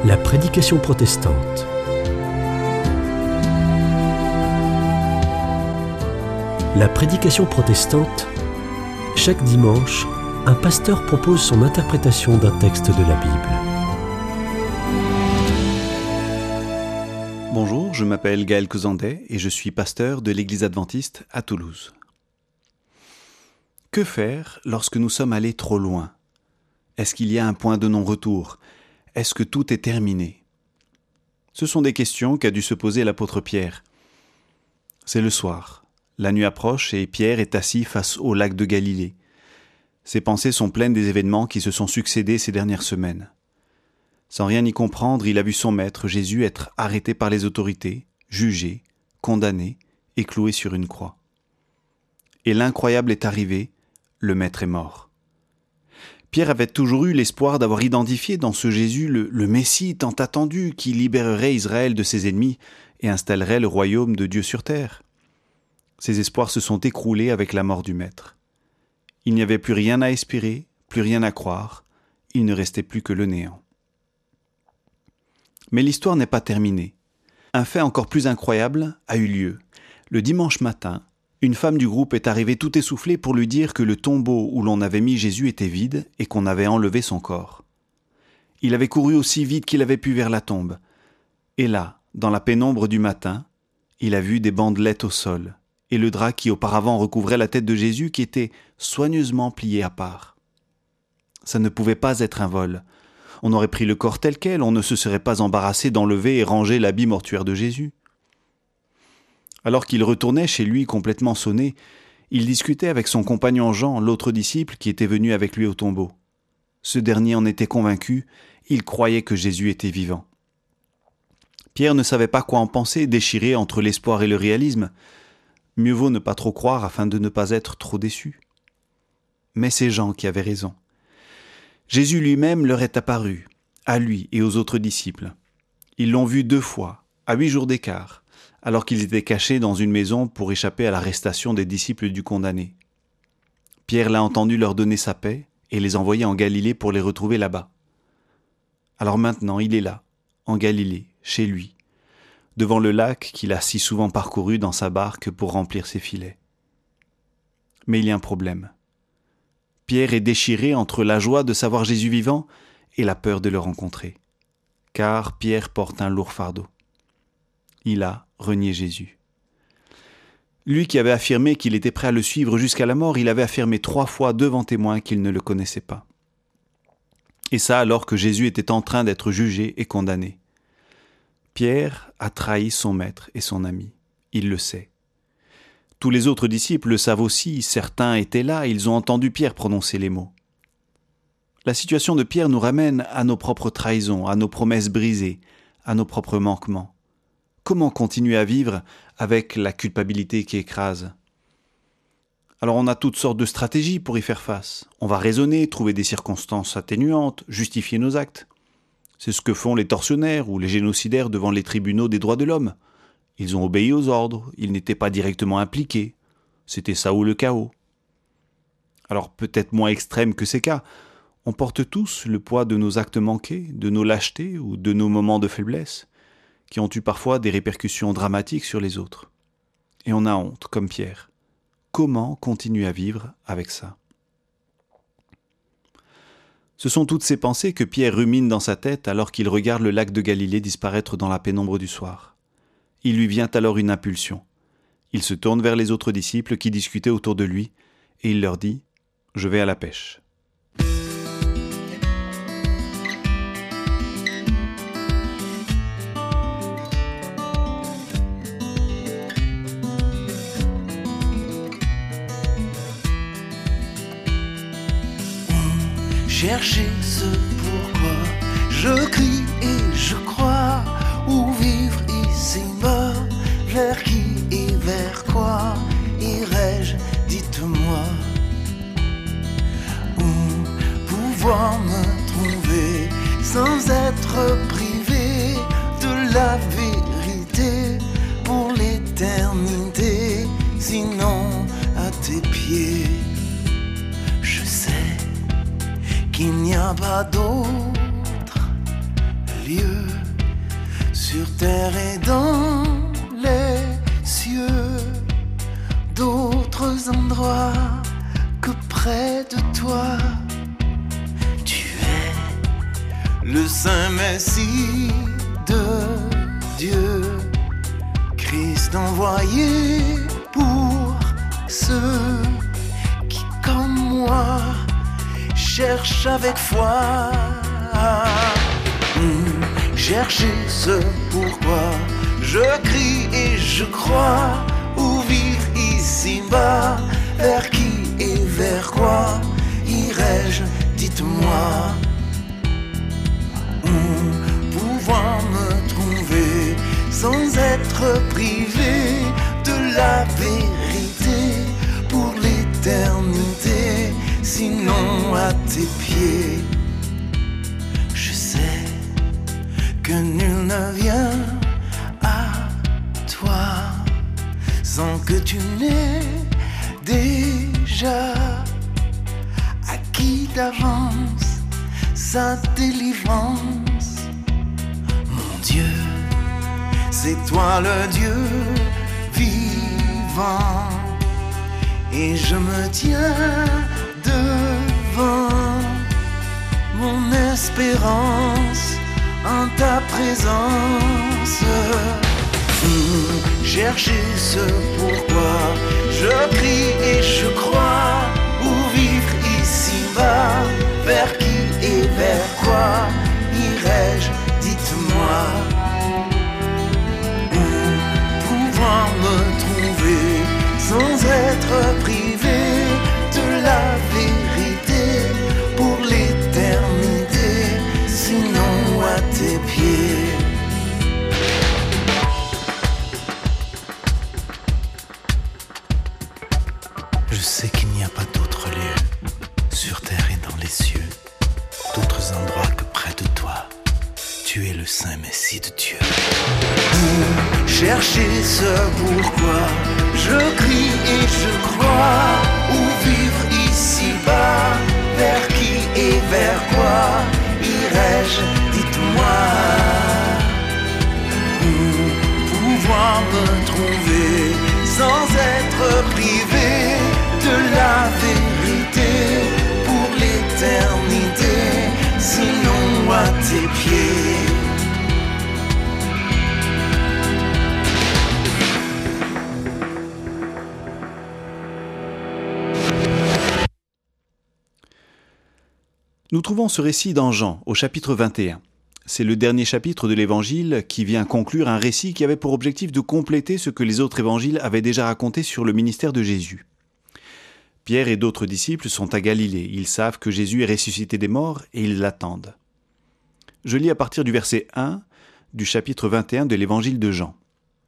La prédication protestante. La prédication protestante, chaque dimanche, un pasteur propose son interprétation d'un texte de la Bible. Bonjour, je m'appelle Gaël Cozandet et je suis pasteur de l'Église adventiste à Toulouse. Que faire lorsque nous sommes allés trop loin ? Est-ce qu'il y a un point de non-retour ? Est-ce que tout est terminé ? Ce sont des questions qu'a dû se poser l'apôtre Pierre. C'est le soir. La nuit approche et Pierre est assis face au lac de Galilée. Ses pensées sont pleines des événements qui se sont succédés ces dernières semaines. Sans rien y comprendre, il a vu son maître, Jésus, être arrêté par les autorités, jugé, condamné et cloué sur une croix. Et l'incroyable est arrivé, le maître est mort. Pierre avait toujours eu l'espoir d'avoir identifié dans ce Jésus le Messie tant attendu qui libérerait Israël de ses ennemis et installerait le royaume de Dieu sur terre. Ses espoirs se sont écroulés avec la mort du Maître. Il n'y avait plus rien à espérer, plus rien à croire, il ne restait plus que le néant. Mais l'histoire n'est pas terminée. Un fait encore plus incroyable a eu lieu. Le dimanche matin, une femme du groupe est arrivée tout essoufflée pour lui dire que le tombeau où l'on avait mis Jésus était vide et qu'on avait enlevé son corps. Il avait couru aussi vite qu'il avait pu vers la tombe. Et là, dans la pénombre du matin, il a vu des bandelettes au sol et le drap qui auparavant recouvrait la tête de Jésus qui était soigneusement plié à part. Ça ne pouvait pas être un vol. On aurait pris le corps tel quel, on ne se serait pas embarrassé d'enlever et ranger l'habit mortuaire de Jésus. Alors qu'il retournait chez lui complètement sonné, il discutait avec son compagnon Jean, l'autre disciple qui était venu avec lui au tombeau. Ce dernier en était convaincu, il croyait que Jésus était vivant. Pierre ne savait pas quoi en penser, déchiré entre l'espoir et le réalisme. Mieux vaut ne pas trop croire afin de ne pas être trop déçu. Mais c'est Jean qui avait raison. Jésus lui-même leur est apparu, à lui et aux autres disciples. Ils l'ont vu 2 fois, à 8 jours d'écart, alors qu'ils étaient cachés dans une maison pour échapper à l'arrestation des disciples du condamné. Pierre l'a entendu leur donner sa paix et les envoyer en Galilée pour les retrouver là-bas. Alors maintenant, il est là, en Galilée, chez lui, devant le lac qu'il a si souvent parcouru dans sa barque pour remplir ses filets. Mais il y a un problème. Pierre est déchiré entre la joie de savoir Jésus vivant et la peur de le rencontrer. Car Pierre porte un lourd fardeau. Il a renié Jésus. Lui qui avait affirmé qu'il était prêt à le suivre jusqu'à la mort, il avait affirmé 3 fois devant témoins qu'il ne le connaissait pas. Et ça alors que Jésus était en train d'être jugé et condamné. Pierre a trahi son maître et son ami. Il le sait. Tous les autres disciples le savent aussi, certains étaient là, ils ont entendu Pierre prononcer les mots. La situation de Pierre nous ramène à nos propres trahisons, à nos promesses brisées, à nos propres manquements. Comment continuer à vivre avec la culpabilité qui écrase ? Alors on a toutes sortes de stratégies pour y faire face. On va raisonner, trouver des circonstances atténuantes, justifier nos actes. C'est ce que font les tortionnaires ou les génocidaires devant les tribunaux des droits de l'homme. Ils ont obéi aux ordres, ils n'étaient pas directement impliqués. C'était ça ou le chaos. Alors peut-être moins extrême que ces cas, on porte tous le poids de nos actes manqués, de nos lâchetés ou de nos moments de faiblesse, qui ont eu parfois des répercussions dramatiques sur les autres. Et on a honte, comme Pierre. Comment continuer à vivre avec ça ? Ce sont toutes ces pensées que Pierre rumine dans sa tête alors qu'il regarde le lac de Galilée disparaître dans la pénombre du soir. Il lui vient alors une impulsion. Il se tourne vers les autres disciples qui discutaient autour de lui et il leur dit « Je vais à la pêche ». Chercher ce pourquoi je crie et je crois, où vivre ici-bas, vers qui et vers quoi irai-je, dites-moi, où pouvoir me trouver sans être privé de la vérité pour l'éternité, sinon à tes pieds. Je sais qu'il n'y a pas d'autre lieu. sur terre et dans les cieux, d'autres endroits que près de toi. Tu es le Saint Messie de Dieu, Christ envoyé pour ceux qui, comme moi, cherchent avec foi. Chercher ce pourquoi je crie et je crois. Où vivre ici-bas, vers qui et vers quoi irai-je, dites-moi. Où pouvoir me trouver sans être privé de la vérité pour l'éternité, sinon à tes pieds. Je sais que nul ne vient à toi sans que tu n'aies déjà acquis d'avance sa délivrance. Mon Dieu, c'est toi le Dieu vivant, et je me tiens devant mon espérance en ta présence. Chercher ce pourquoi je crie et je crois. Où vivre ici-bas, vers qui et vers quoi irai-je, dites-moi. Où pouvoir me trouver sans être privé de la vérité pour l'éternité, sinon à tes pieds. Je sais qu'il n'y a pas d'autre lieu sur terre et dans les cieux, d'autres endroits que près de toi. Tu es le Saint Messie de Dieu. Chercher ce pourquoi je crie et je crois. Où vivre ici-bas, vers qui et vers quoi irai-je, dites-moi. Où pouvoir me trouver sans être privé de la vérité pour l'éternité, sinon à tes pieds. Nous trouvons ce récit dans Jean, au chapitre 21. C'est le dernier chapitre de l'évangile qui vient conclure un récit qui avait pour objectif de compléter ce que les autres évangiles avaient déjà raconté sur le ministère de Jésus. Pierre et d'autres disciples sont à Galilée. Ils savent que Jésus est ressuscité des morts et ils l'attendent. Je lis à partir du verset 1 du chapitre 21 de l'évangile de Jean.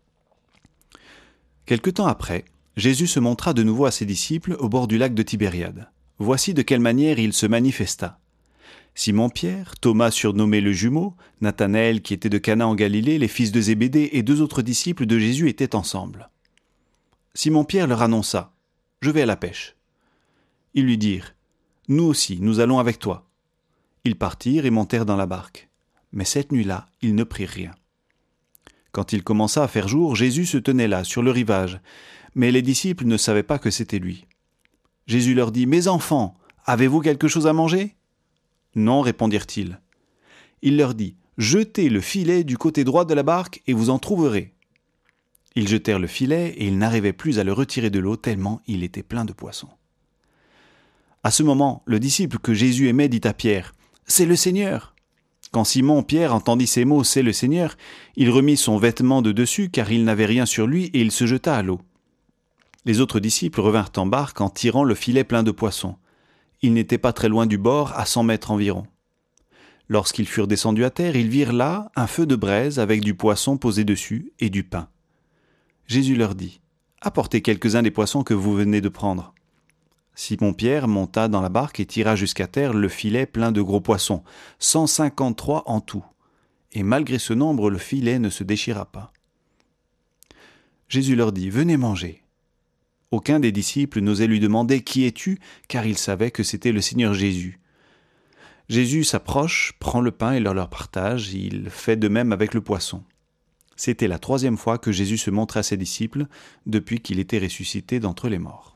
Quelque temps après, Jésus se montra de nouveau à ses disciples au bord du lac de Tibériade. Voici de quelle manière il se manifesta. Simon-Pierre, Thomas surnommé le jumeau, Nathanaël qui était de Cana en Galilée, les fils de Zébédée et 2 autres disciples de Jésus étaient ensemble. Simon-Pierre leur annonça : « Je vais à la pêche. » Ils lui dirent : « Nous aussi, nous allons avec toi. » Ils partirent et montèrent dans la barque. Mais cette nuit-là, ils ne prirent rien. Quand il commença à faire jour, Jésus se tenait là, sur le rivage, mais les disciples ne savaient pas que c'était lui. Jésus leur dit : « Mes enfants, avez-vous quelque chose à manger ?» « Non, répondirent-ils. » Il leur dit : « Jetez le filet du côté droit de la barque et vous en trouverez. » Ils jetèrent le filet et ils n'arrivaient plus à le retirer de l'eau tellement il était plein de poissons. À ce moment, le disciple que Jésus aimait dit à Pierre : « C'est le Seigneur !» Quand Simon-Pierre entendit ces mots « C'est le Seigneur », il remit son vêtement de dessus car il n'avait rien sur lui et il se jeta à l'eau. Les autres disciples revinrent en barque en tirant le filet plein de poissons. Ils n'étaient pas très loin du bord, à 100 mètres environ. Lorsqu'ils furent descendus à terre, ils virent là un feu de braise avec du poisson posé dessus et du pain. Jésus leur dit : « Apportez quelques-uns des poissons que vous venez de prendre. » Simon-Pierre monta dans la barque et tira jusqu'à terre le filet plein de gros poissons, 153 en tout. Et malgré ce nombre, le filet ne se déchira pas. Jésus leur dit : « Venez manger. » Aucun des disciples n'osait lui demander « Qui es-tu ?» car il savait que c'était le Seigneur Jésus. Jésus s'approche, prend le pain et leur partage, il fait de même avec le poisson. C'était la 3e fois que Jésus se montrait à ses disciples depuis qu'il était ressuscité d'entre les morts.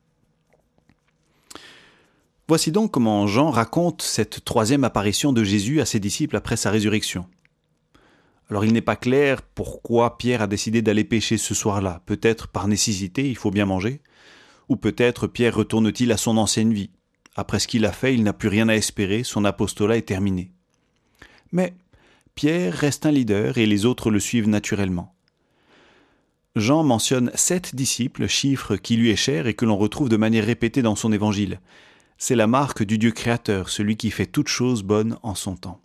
Voici donc comment Jean raconte cette 3e apparition de Jésus à ses disciples après sa résurrection. Alors il n'est pas clair pourquoi Pierre a décidé d'aller pêcher ce soir-là. Peut-être par nécessité, il faut bien manger. Ou peut-être Pierre retourne-t-il à son ancienne vie. Après ce qu'il a fait, il n'a plus rien à espérer, son apostolat est terminé. Mais Pierre reste un leader et les autres le suivent naturellement. Jean mentionne 7 disciples, chiffre qui lui est cher et que l'on retrouve de manière répétée dans son évangile. C'est la marque du Dieu créateur, celui qui fait toutes choses bonnes en son temps.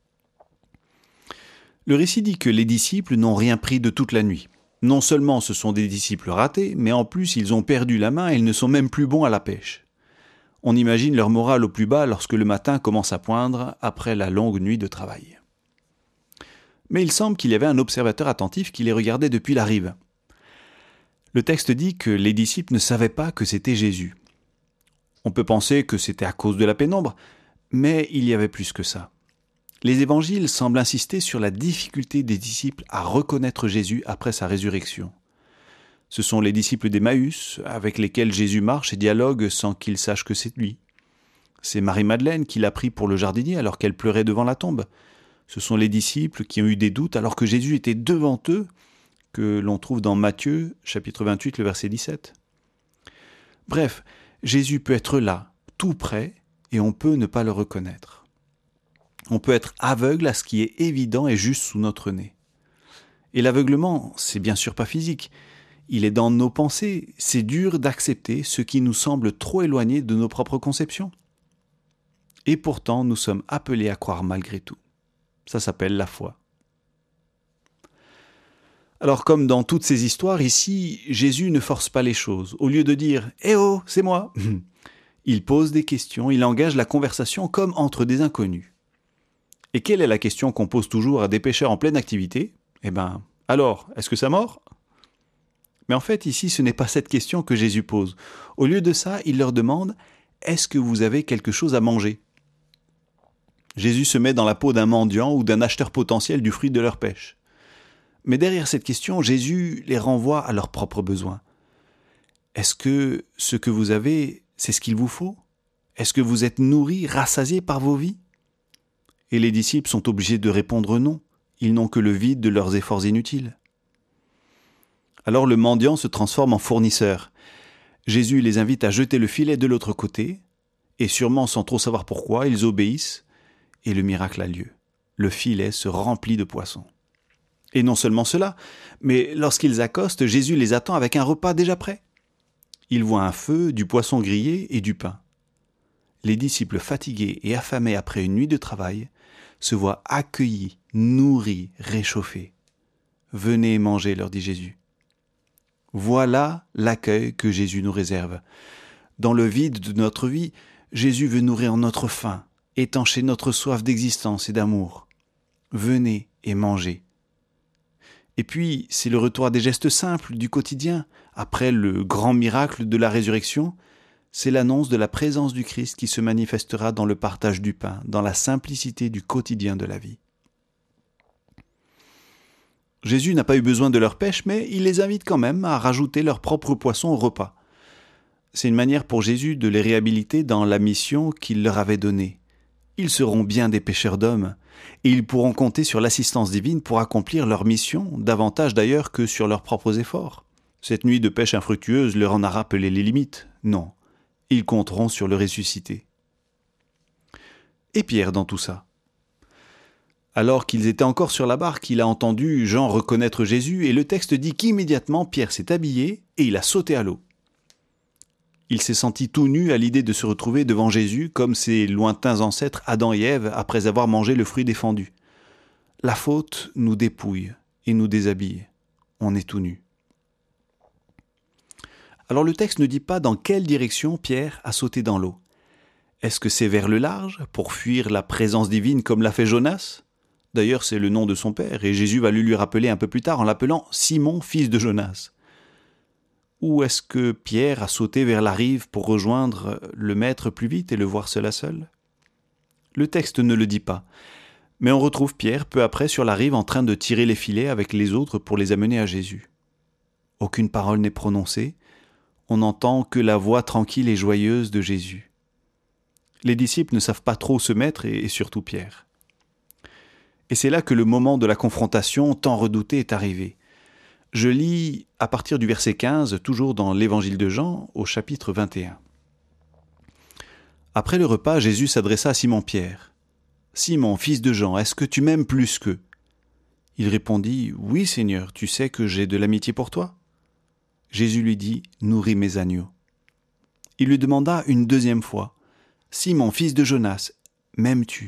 Le récit dit que les disciples n'ont rien pris de toute la nuit. Non seulement ce sont des disciples ratés, mais en plus ils ont perdu la main et ils ne sont même plus bons à la pêche. On imagine leur morale au plus bas lorsque le matin commence à poindre après la longue nuit de travail. Mais il semble qu'il y avait un observateur attentif qui les regardait depuis la rive. Le texte dit que les disciples ne savaient pas que c'était Jésus. On peut penser que c'était à cause de la pénombre, mais il y avait plus que ça. Les évangiles semblent insister sur la difficulté des disciples à reconnaître Jésus après sa résurrection. Ce sont les disciples d'Emmaüs avec lesquels Jésus marche et dialogue sans qu'ils sachent que c'est lui. C'est Marie-Madeleine qui l'a pris pour le jardinier alors qu'elle pleurait devant la tombe. Ce sont les disciples qui ont eu des doutes alors que Jésus était devant eux, que l'on trouve dans Matthieu, chapitre 28, le verset 17. Bref, Jésus peut être là, tout près, et on peut ne pas le reconnaître. On peut être aveugle à ce qui est évident et juste sous notre nez. Et l'aveuglement, c'est bien sûr pas physique. Il est dans nos pensées. C'est dur d'accepter ce qui nous semble trop éloigné de nos propres conceptions. Et pourtant, nous sommes appelés à croire malgré tout. Ça s'appelle la foi. Alors, comme dans toutes ces histoires, ici, Jésus ne force pas les choses. Au lieu de dire « Eh oh, c'est moi !» il pose des questions, il engage la conversation comme entre des inconnus. Et quelle est la question qu'on pose toujours à des pêcheurs en pleine activité ? Alors, est-ce que ça mord ? Mais en fait, ici, ce n'est pas cette question que Jésus pose. Au lieu de ça, il leur demande « Est-ce que vous avez quelque chose à manger ?» Jésus se met dans la peau d'un mendiant ou d'un acheteur potentiel du fruit de leur pêche. Mais derrière cette question, Jésus les renvoie à leurs propres besoins. Est-ce que ce que vous avez, c'est ce qu'il vous faut ? Est-ce que vous êtes nourris, rassasiés par vos vies ? Et les disciples sont obligés de répondre non. Ils n'ont que le vide de leurs efforts inutiles. Alors le mendiant se transforme en fournisseur. Jésus les invite à jeter le filet de l'autre côté, et sûrement sans trop savoir pourquoi, ils obéissent, et le miracle a lieu. Le filet se remplit de poissons. Et non seulement cela, mais lorsqu'ils accostent, Jésus les attend avec un repas déjà prêt. Ils voient un feu, du poisson grillé et du pain. Les disciples fatigués et affamés après une nuit de travail se voient accueillis, nourris, réchauffés. « Venez manger » leur dit Jésus. Voilà l'accueil que Jésus nous réserve. Dans le vide de notre vie, Jésus veut nourrir notre faim, étancher notre soif d'existence et d'amour. Venez et mangez. Et puis, c'est le retour à des gestes simples du quotidien. Après le grand miracle de la résurrection, c'est l'annonce de la présence du Christ qui se manifestera dans le partage du pain, dans la simplicité du quotidien de la vie. Jésus n'a pas eu besoin de leur pêche, mais il les invite quand même à rajouter leur propre poisson au repas. C'est une manière pour Jésus de les réhabiliter dans la mission qu'il leur avait donnée. Ils seront bien des pêcheurs d'hommes, et ils pourront compter sur l'assistance divine pour accomplir leur mission, davantage d'ailleurs que sur leurs propres efforts. Cette nuit de pêche infructueuse leur en a rappelé les limites. Non. Ils compteront sur le ressuscité. Et Pierre dans tout ça ? Alors qu'ils étaient encore sur la barque, il a entendu Jean reconnaître Jésus et le texte dit qu'immédiatement Pierre s'est habillé et il a sauté à l'eau. Il s'est senti tout nu à l'idée de se retrouver devant Jésus comme ses lointains ancêtres Adam et Ève après avoir mangé le fruit défendu. La faute nous dépouille et nous déshabille. On est tout nu. Alors le texte ne dit pas dans quelle direction Pierre a sauté dans l'eau. Est-ce que c'est vers le large, pour fuir la présence divine comme l'a fait Jonas ? D'ailleurs, c'est le nom de son père, et Jésus va le lui rappeler un peu plus tard en l'appelant Simon, fils de Jonas. Ou est-ce que Pierre a sauté vers la rive pour rejoindre le Maître plus vite et le voir seul à seul ? Le texte ne le dit pas, Mais on retrouve Pierre peu après sur la rive en train de tirer les filets avec les autres pour les amener à Jésus. Aucune parole n'est prononcée, on n'entend que la voix tranquille et joyeuse de Jésus. Les disciples ne savent pas trop où se mettre et surtout Pierre. Et c'est là que le moment de la confrontation tant redouté est arrivé. Je lis à partir du verset 15, toujours dans l'Évangile de Jean, au chapitre 21. Après le repas, Jésus s'adressa à Simon-Pierre. « Simon, fils de Jean, est-ce que tu m'aimes plus qu'eux » Il répondit « Oui, Seigneur, tu sais que j'ai de l'amitié pour toi. » Jésus lui dit « Nourris mes agneaux. » Il lui demanda une deuxième fois « Simon, fils de Jonas, m'aimes-tu » ?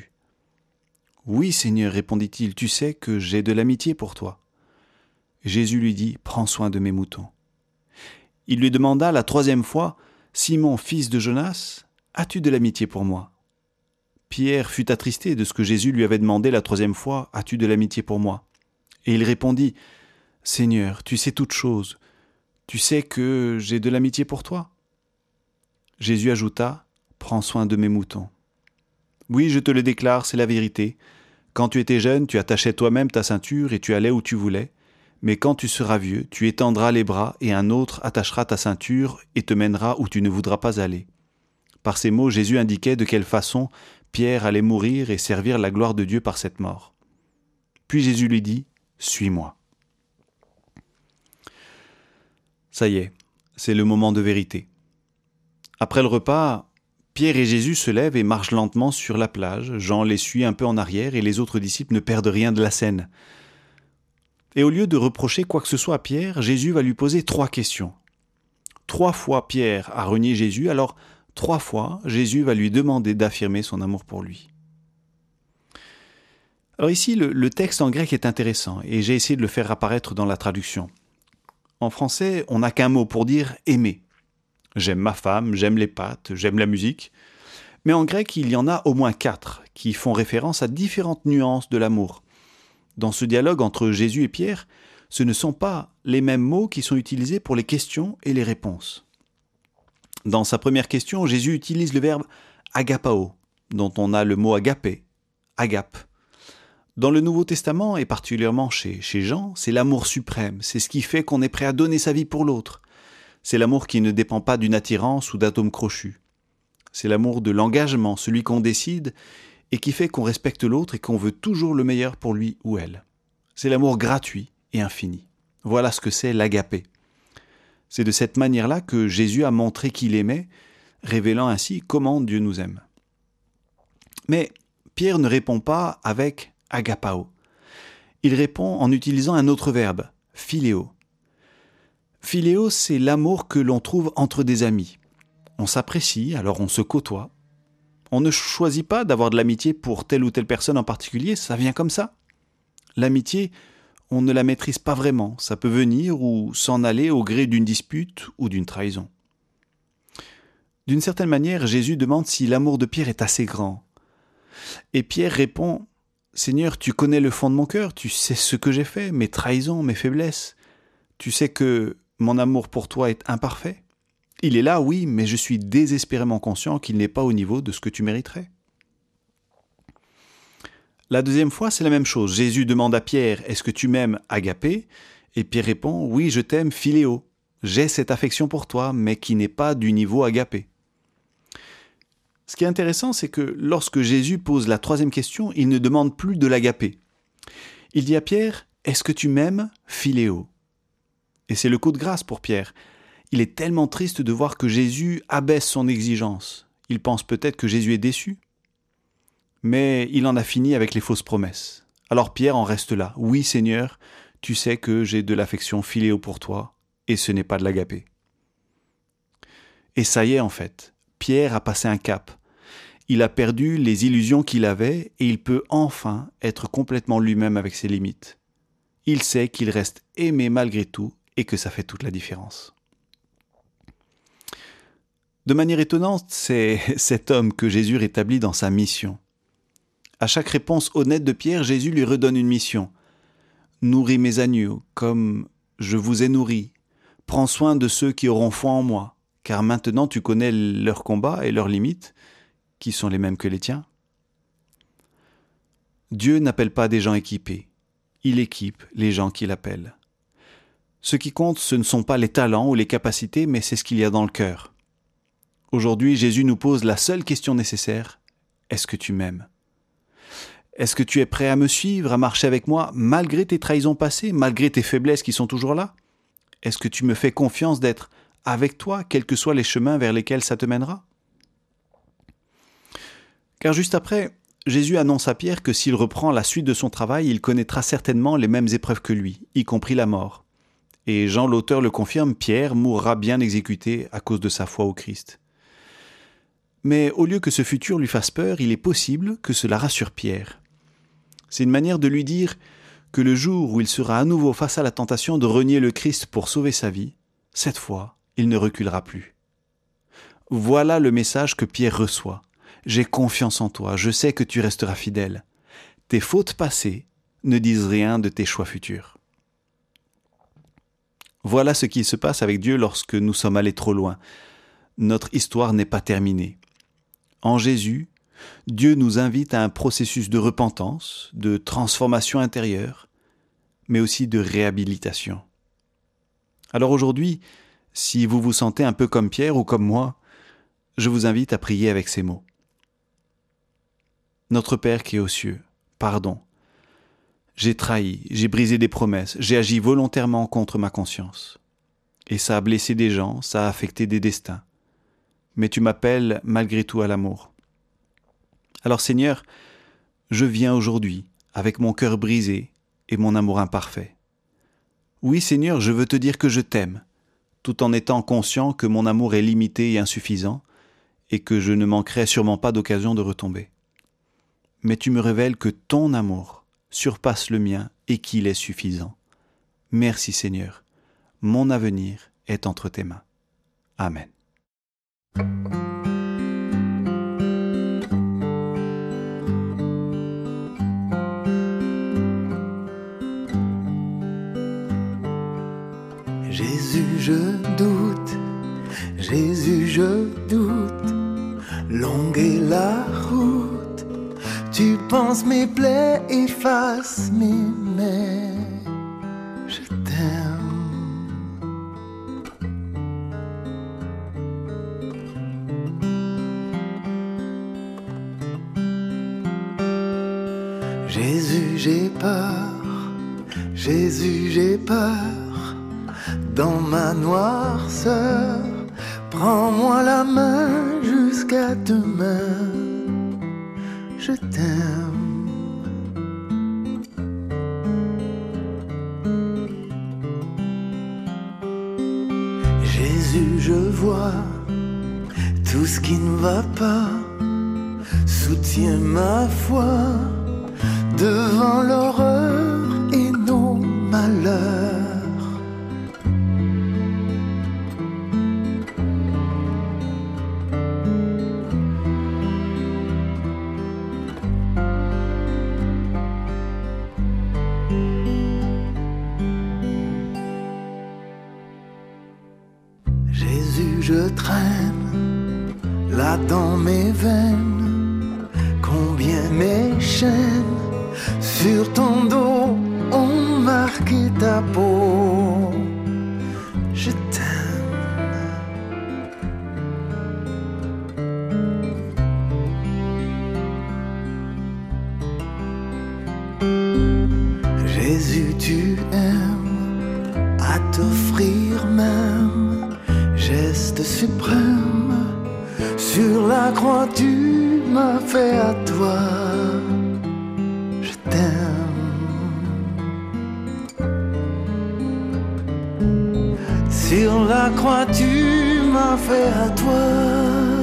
« Oui, Seigneur, répondit-il, tu sais que j'ai de l'amitié pour toi. » Jésus lui dit « Prends soin de mes moutons. » Il lui demanda la troisième fois « Simon, fils de Jonas, as-tu de l'amitié pour moi ?» Pierre fut attristé de ce que Jésus lui avait demandé la troisième fois « As-tu de l'amitié pour moi ?» Et il répondit « Seigneur, tu sais toutes choses, tu sais que j'ai de l'amitié pour toi. » Jésus ajouta « Prends soin de mes moutons. » Oui, je te le déclare, c'est la vérité. Quand tu étais jeune, tu attachais toi-même ta ceinture et tu allais où tu voulais. Mais quand tu seras vieux, tu étendras les bras et un autre attachera ta ceinture et te mènera où tu ne voudras pas aller. Par ces mots, Jésus indiquait de quelle façon Pierre allait mourir et servir la gloire de Dieu par cette mort. Puis Jésus lui dit « Suis-moi ». Ça y est, c'est le moment de vérité. Après le repas, Pierre et Jésus se lèvent et marchent lentement sur la plage. Jean les suit un peu en arrière et les autres disciples ne perdent rien de la scène. Et au lieu de reprocher quoi que ce soit à Pierre, Jésus va lui poser 3 questions. 3 fois Pierre a renié Jésus, alors 3 fois Jésus va lui demander d'affirmer son amour pour lui. Alors ici, le texte en grec est intéressant et j'ai essayé de le faire apparaître dans la traduction. En français, on n'a qu'un mot pour dire « aimer ». J'aime ma femme, j'aime les pâtes, j'aime la musique. Mais en grec, il y en a au moins 4 qui font référence à différentes nuances de l'amour. Dans ce dialogue entre Jésus et Pierre, ce ne sont pas les mêmes mots qui sont utilisés pour les questions et les réponses. Dans sa première question, Jésus utilise le verbe agapao, dont on a le mot agapé, agape. Dans le Nouveau Testament, et particulièrement chez Jean, c'est l'amour suprême, c'est ce qui fait qu'on est prêt à donner sa vie pour l'autre. C'est l'amour qui ne dépend pas d'une attirance ou d'atomes crochus. C'est l'amour de l'engagement, celui qu'on décide et qui fait qu'on respecte l'autre et qu'on veut toujours le meilleur pour lui ou elle. C'est l'amour gratuit et infini. Voilà ce que c'est l'agapé. C'est de cette manière-là que Jésus a montré qu'il aimait, révélant ainsi comment Dieu nous aime. Mais Pierre ne répond pas avec agapao. Il répond en utilisant un autre verbe, philéo. Philéo, c'est l'amour que l'on trouve entre des amis. On s'apprécie, alors on se côtoie. On ne choisit pas d'avoir de l'amitié pour telle ou telle personne en particulier, ça vient comme ça. L'amitié, on ne la maîtrise pas vraiment, ça peut venir ou s'en aller au gré d'une dispute ou d'une trahison. D'une certaine manière, Jésus demande si l'amour de Pierre est assez grand. Et Pierre répond « Seigneur, tu connais le fond de mon cœur, tu sais ce que j'ai fait, mes trahisons, mes faiblesses. Tu sais que mon amour pour toi est imparfait. Il est là, oui, mais je suis désespérément conscient qu'il n'est pas au niveau de ce que tu mériterais. » La deuxième fois, c'est la même chose. Jésus demande à Pierre « Est-ce que tu m'aimes, agapé ?» Et Pierre répond « Oui, je t'aime, philéo. J'ai cette affection pour toi, mais qui n'est pas du niveau agapé. » Ce qui est intéressant, c'est que lorsque Jésus pose la troisième question, il ne demande plus de l'agapé. Il dit à Pierre « Est-ce que tu m'aimes, philéo ?» Et c'est le coup de grâce pour Pierre. Il est tellement triste de voir que Jésus abaisse son exigence. Il pense peut-être que Jésus est déçu. Mais il en a fini avec les fausses promesses. Alors Pierre en reste là. « Oui, Seigneur, tu sais que j'ai de l'affection philéo pour toi, et ce n'est pas de l'agapé. » Et ça y est en fait, Pierre a passé un cap. Il a perdu les illusions qu'il avait et il peut enfin être complètement lui-même avec ses limites. Il sait qu'il reste aimé malgré tout et que ça fait toute la différence. De manière étonnante, c'est cet homme que Jésus rétablit dans sa mission. À chaque réponse honnête de Pierre, Jésus lui redonne une mission. « Nourris mes agneaux, comme je vous ai nourris. Prends soin de ceux qui auront foi en moi, car maintenant tu connais leurs combats et leurs limites, qui sont les mêmes que les tiens. » Dieu n'appelle pas des gens équipés. Il équipe les gens qu'il appelle. Ce qui compte, ce ne sont pas les talents ou les capacités, mais c'est ce qu'il y a dans le cœur. Aujourd'hui, Jésus nous pose la seule question nécessaire. Est-ce que tu m'aimes ? Est-ce que tu es prêt à me suivre, à marcher avec moi, malgré tes trahisons passées, malgré tes faiblesses qui sont toujours là ? Est-ce que tu me fais confiance d'être avec toi, quels que soient les chemins vers lesquels ça te mènera ? Car juste après, Jésus annonce à Pierre que s'il reprend la suite de son travail, il connaîtra certainement les mêmes épreuves que lui, y compris la mort. Et Jean l'auteur le confirme, Pierre mourra bien exécuté à cause de sa foi au Christ. Mais au lieu que ce futur lui fasse peur, il est possible que cela rassure Pierre. C'est une manière de lui dire que le jour où il sera à nouveau face à la tentation de renier le Christ pour sauver sa vie, cette fois, il ne reculera plus. Voilà le message que Pierre reçoit. J'ai confiance en toi, je sais que tu resteras fidèle. Tes fautes passées ne disent rien de tes choix futurs. Voilà ce qui se passe avec Dieu lorsque nous sommes allés trop loin. Notre histoire n'est pas terminée. En Jésus, Dieu nous invite à un processus de repentance, de transformation intérieure, mais aussi de réhabilitation. Alors aujourd'hui, si vous vous sentez un peu comme Pierre ou comme moi, je vous invite à prier avec ces mots. Notre Père qui est aux cieux, pardon. J'ai trahi, j'ai brisé des promesses, j'ai agi volontairement contre ma conscience. Et ça a blessé des gens, ça a affecté des destins. Mais tu m'appelles malgré tout à l'amour. Alors Seigneur, je viens aujourd'hui avec mon cœur brisé et mon amour imparfait. Oui Seigneur, je veux te dire que je t'aime, tout en étant conscient que mon amour est limité et insuffisant et que je ne manquerai sûrement pas d'occasion de retomber. Mais tu me révèles que ton amour surpasse le mien et qu'il est suffisant. Merci Seigneur, mon avenir est entre tes mains. Amen. Jésus, je doute, Jésus, je doute, longue est la route, tu penses mes plaies effacent mes mains, je t'aime. Jésus, j'ai peur, Jésus, j'ai peur. Dans ma noirceur, prends-moi la main jusqu'à demain, je t'aime. Jésus, je vois tout ce qui ne va pas, soutiens ma foi devant l'horreur et nos malheurs. Jésus, je traîne là dans mes veines, combien mes chaînes sur ton dos ont marqué ta peau. Je t'aime. Jésus, tu aimes à t'offrir même geste suprême, sur la croix tu m'as fait à toi, je t'aime. Sur la croix tu m'as fait à toi.